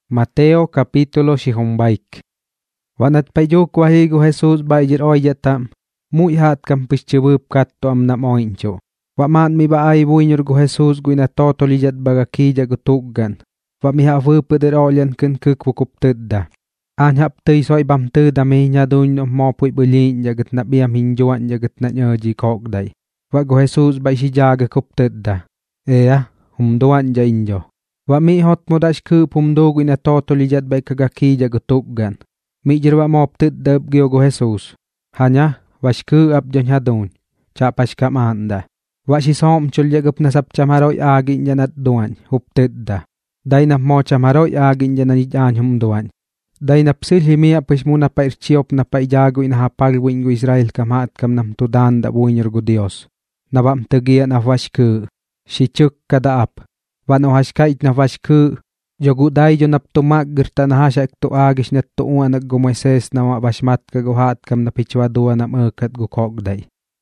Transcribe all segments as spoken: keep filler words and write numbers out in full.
Mateo capítulo shihombaik. Wanat payuk wahigu Jesus bayjir oyatam, muy hat kam pischewup katto am nam oincho. Wa man mi ba ay buinyor gu Jesus gu ina totolijat bagakija gu tuggan. Wa mi ha vupuder olyan kin kuk wukup tedda. An hap tøy soy bam tedda mi nya duñ no mo puy bulin jagat na biam hinjuan jagat na nyoji kokday. Wa gu Jesus bay si jaga kup tedda. Ea, humduan ja injo. Wa mi hot modash kup humdugu ina totolijat bay kagakija gu tuggan. Mi jirwa mop tedda gyo gu Jesus. Hanya, wash ku ab jan hadun. Chapash kam anda. Wa si som chul jagap na sap chamaroy agin janat duan, hup tedda. Day na mo chamaroy agin janat jan humduan. Day na psil himia pish muna pa irchiop na pa ijago inahapalwin gu Israel kamat kam nam tudan da buinyor gu Dios. Nabam tegian na wash ku. Si chuk kada ap. Wano hashkait na wash ku. Jogu day jo nap tumak gerta na hasyak tu agis net tuuan nag gu Moises na wabashmat ka guhat kam na pichwadua na merkat gu kogday.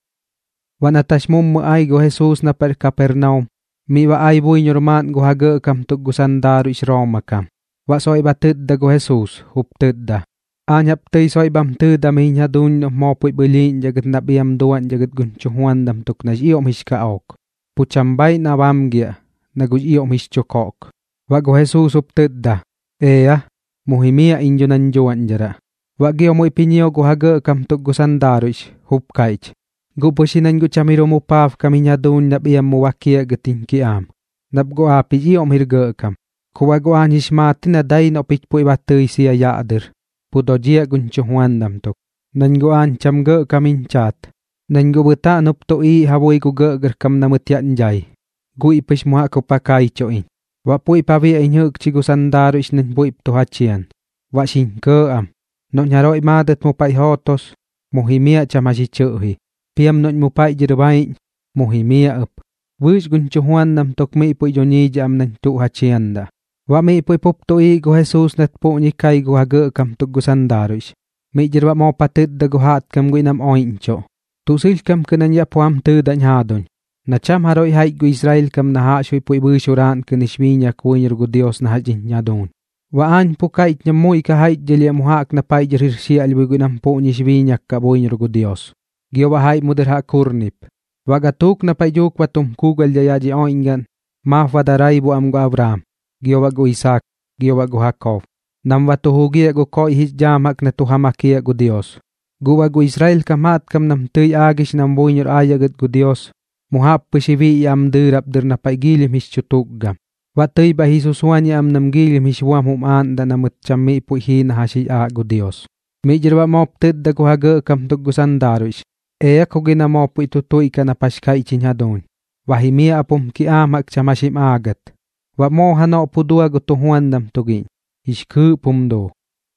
Wanatash mum ay gu Jesus na per Capernaum. Mi wa ay buinyor man gu haga kam tug gu sandaru is Roma kam. Wa soy batid da gu Jesus, hup tedda. Anyap tøy soy bam tedda mi nya dun no mo puy bulin jagat na biam duan jagat gun chuhuan dam tuk na iom hiska ok. Puchambay na bam gia, na gu iom hischokok. Wa gu Jesus hup tedda. Ea, muhimia injo nanjuan jara. Wa gio mo ipinyo gu haga kam tug gu sandaru is, hup kaich. Gu posinan gu chamiro mo paf kami nya dun na biam mo wakia gating kiam. Nap gu api iom hirga kam. Kuwa gu anhis matin na day no pikpuy batay siya yaadir. Pudo jia gun chuhuan dam tuk. Nan gu an cham ga kamin chat. Nan gu buta nup to i hawoy gu ga gar kam na mutian jay. Gu ipish muha ko pakay choin. Wa puy pavi ay nyug chi gu sandaro is nan buip to hachian. Wa sin ka am. No nyaroy madat mo pay hotos. Muhimia chamasi chuhi. Piam no mo pay jirbain. Muhimia up. Wish gun chuhuan dam tuk mi puy joni jam nan tu hachian da. Wa mi puy pup to i gu Jesus net po ni kay gu haga kam tug gu sandarois. Mi jirwa mo patid da gu hat kam gu inam oincho. Tusil kam kanan ya puam tedda nyadon. Na cham haroy hay gu Israel kam na hasyoy puy bushuran kanishwinya kuinyor gu Dios na hajin nyadon. Wa an po kait nya muy ka hay jeli amuhak na pay jirir siya alwi gu inam po nishwinya ka buinyor gu Dios. Giyo wa hay mudir ha kurnip. Wa gatuk na pay juk watum kugal jayaji oingan. Maf wadaray bu am gu Abraham. Giyowa gu Isaac, giyowa gu Jacob. Nam watuhugia gu koi his jamak na tuhamakia gu Dios. Guwa gu Israel kamat kam nam tuy agis nam buinyor ayagat gu Dios. Muhap pisivi yam dirap dir na paigilim his chutugam. Watuy ba hisuswani am nam gilim his wam humaan da namut chami puhi na hasi a gu Dios. Mijirwa moptid da gu haga kam tug gu sandarois. Eya kugina mopu itutuy ka na paskay chinyadon. Wahimia apum ki amak chamasim agat. Wa mo hano pudua gu tuhuan dam tugin. Ishku pumdo.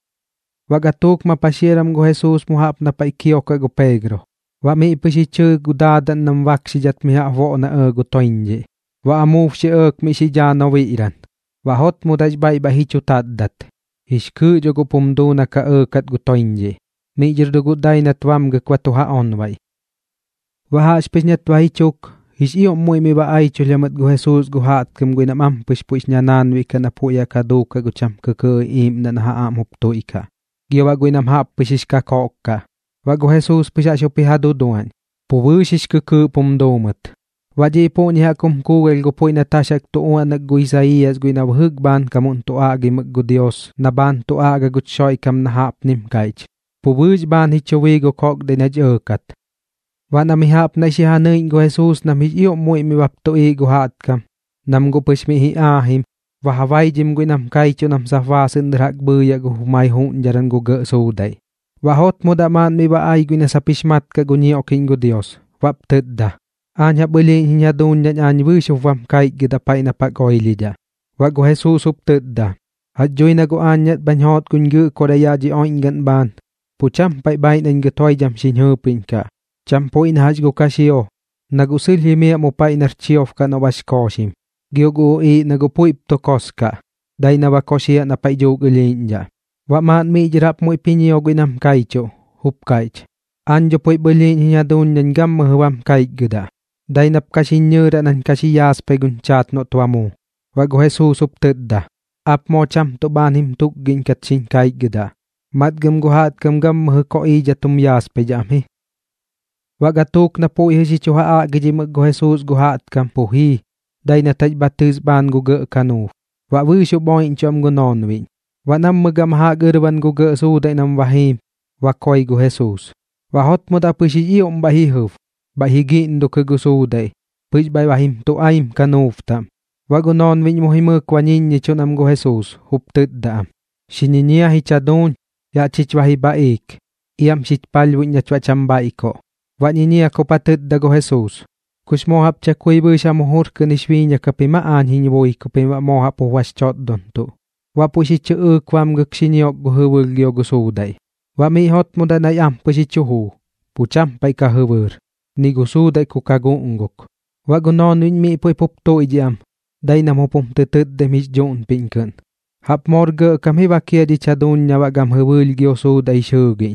Wa gatuk mapasyiram gu Jesus muhap na paikiyok ka gu Pedro. Wa mi ipisichu gu dadan nam waksi jat miha vo na e gu toinje. Wa amuf si ek mi si jano wiran. Wa hot mudaj bay bahichu taddat. Ishku jo gu pumdo na ka e kat gu toinje. Mi jirdu gu day na tuam gu kwa tuha onway. Wa haas pis nyat wahichuk. His iyo muy mi ba ay chulyamat gu Jesus gu hat kum gu inamam push push nyanan wi ka na puya ka do ka gu cham ka ka im na nahaam hupto ika. Giyawa gu inam hap push ka kok ka. Wa gu Jesus push asyo pihado doan. Puwush ka ka pumdomat. Waji po niya kum kugel gu po inatasyak tuuan nag gu Isaías gu inawhugban kamun tuagi mag gu Dios na ban tuaga gu choy kam na hap nim kaich. Puwush ban hichowi gu kok de na jokat. Wa na mihap na siya hanuin gu Jesus na miyo muy mi wapto i gu hat kam. Nam gu push mi hi ahim. Wa haway jim gu inam kaicho nam safasin drak buya gu humay hun jaran gu ga suday. Wa hot mo daman mi ba ay gu inasapishmat ka gu niyokin gu Dios. Wap tedda. Anya buli hinya dun yan any wisyo wam kait gidapay na pag-oily ja. Wa gu Jesus up tedda. At joy na gu anyat banyot kun gu kodayaji oingan ban. Pucham pay bayin ang gatoy jam sinhupin ka. Champo inhaj gu kasyo. Nagusil himia mo pa inarchiof ka na waskosim. Giyogu i nagupuip to koska. Day na wakosya na pa ijog ilinja. Wa man mi jirap mo ipinyo gu inam kaicho. Hup kaich. Anjo po ibulin hiya doon yan gam mahuwam kaich gada. Day nap kasinyura nan kasiyas pa gun chat no tuwa mo. Wa gu Jesus up tedda. ap mo cham to ban him tuk gin kat shin kai gida mat gam guhat gam gam mh ko i jatum yas pe jam hi wagatuk na po hi si chuha a giji mag go Jesus guhat kam po hi dai na taj batis ban gu ge kanu wa wu shu boin chom gu non wi wa nam magam ha gerban gu ge su dai nam wahim wa koi gu Jesus wa hot mo da pushi i um ba hi huf ba hi gin do ke gu su dai puj bai wahim to aim kanuf tam wa gu non wi mo hi mo kwanin ni chonam gu Jesus hup tet da shininia hi chadun ya chich wahi ba ik iam chich pal wi nya chwa cham ba iko wa ninia ko patet da gu Jesus kush mo hap cha koi bu sha mohor ke ni shwi nya ka pe ma an hi ni boi ko pe ma mo hap was chot don tu wa pushi chu u kwam gu ksiniok gu hu gyo gu su dai wa mi hot mo da na yam pushi chu hu pu cham pai ka hu ni gu su dai ku ka gu ngok wa gu non win mi poi pop to idiam dai na mo pum te te de mi jon pinken hap morge kam hi wa kia di chadun nya wa gam hu gyo su dai shu gi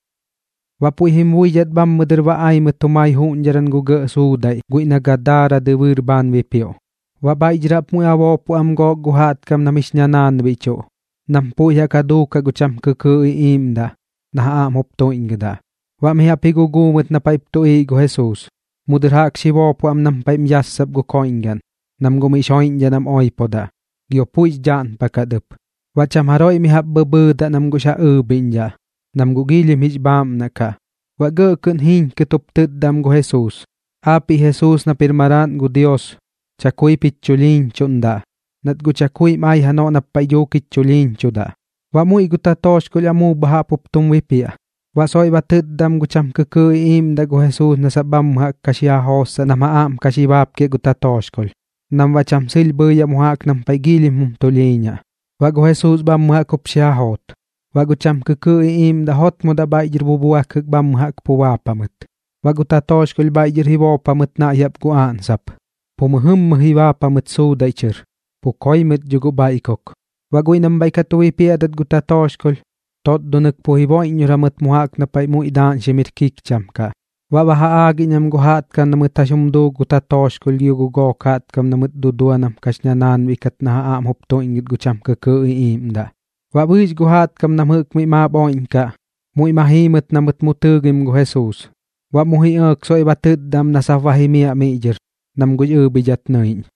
wa pui him wi jet bam mudr wa ai mut mai hun jaran gu ge su dai gu na gadara de wir ban we pio wa bai jrap mu awo pu am go gu hat kam na misnya nan bi cho nam pu ya ka du ka gu cham ke ke im da na am hop to ingda wa me ha pe gu gu mut na pai to i gu Jesus mudr hak si wo pu am nam pai yas sab gu ko ingan nam gu mi shoin janam oi poda gyo pui jan pa ka dup wa cham haroi mi hab bu bu da nam gu sha u binja nam gu gilim hij bam na ka wa ge kun hin ke top tet dam gu Jesus api Jesus na pirmaran gu Dios chakui pichulin chunda nat gu chakui mai hano na payo kichulin chuda wa mui gu tatosh ko amu baha pup tum wipia wa soi wa tet dam gu cham ke ke im da gu Jesus na sabam ha kashia hos na maam kashibab ke gu tatosh kol nam wa cham sil bu ya muhak nam pai gilim tolinya wa gu Jesus bam ha kupsha hot wagu cham ke ke im da hot mo da bai jir bubuah ke bam hak puwa pamut wagu ta tosh kul bai jir hiwo pamut na yap gu an sap pu muhum hiwa pamut su dai chir pu koi mit jugu bai kok wagu inam bai katui pi adat gu ta tosh kul tot dunak pu hiwo inyuramut muhak na pai mu idan shimir kik cham ka wa wa ha agi nyam gu hat kan namut tashum du gu ta tosh kul yugu go kat kam namut du duanam kashnya nan wikat na am hop to ingit gu cham ke ke im da wa buj gu hat kam nam huk mi ma boin ka mui ma hi mut na mut mutugim gu Jesus wa mu hi ak soi batet dam na sa wa hi mi mi jer nam gu u bijat noin